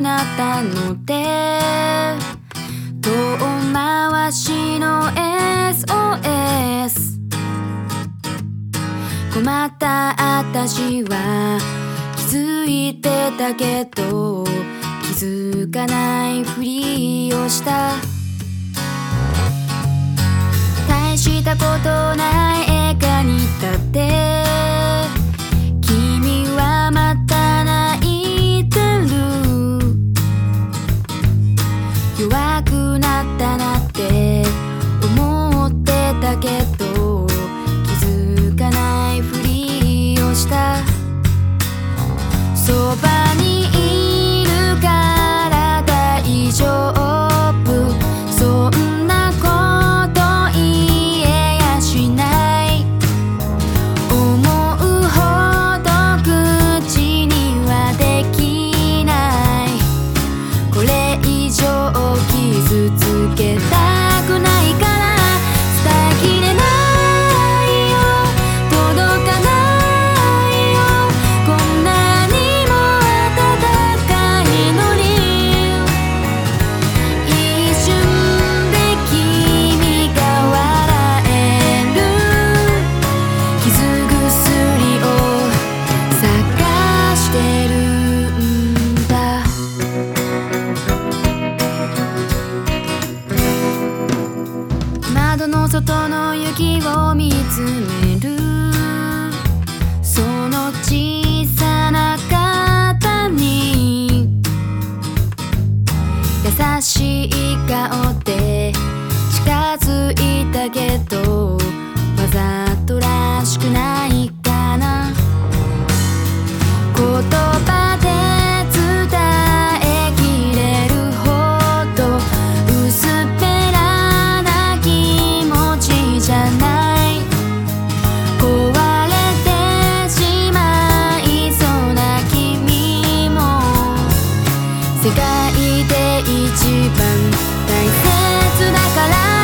なったので遠回しの SOS 困った私は気づいてたけど気づかないふりをした大したことない映画にだって君はまた泣いてる弱くなったなって思ってたけど気づかないふりをしたそばにいるから大丈夫そんなこと言えやしない思うほど口にはできないこれ以上傷つけたくないから伝えきれないよ届かないよこんなにも温かいのに一瞬で君が笑える傷薬を探してるんだ窓の外の雪を見つめるその小さな肩に優しい顔で近づいたけどわざとらしくないかな言葉で伝えきれるほど薄っぺらな気持ちじゃない壊れてしまいそうな君も世界で一番大切だから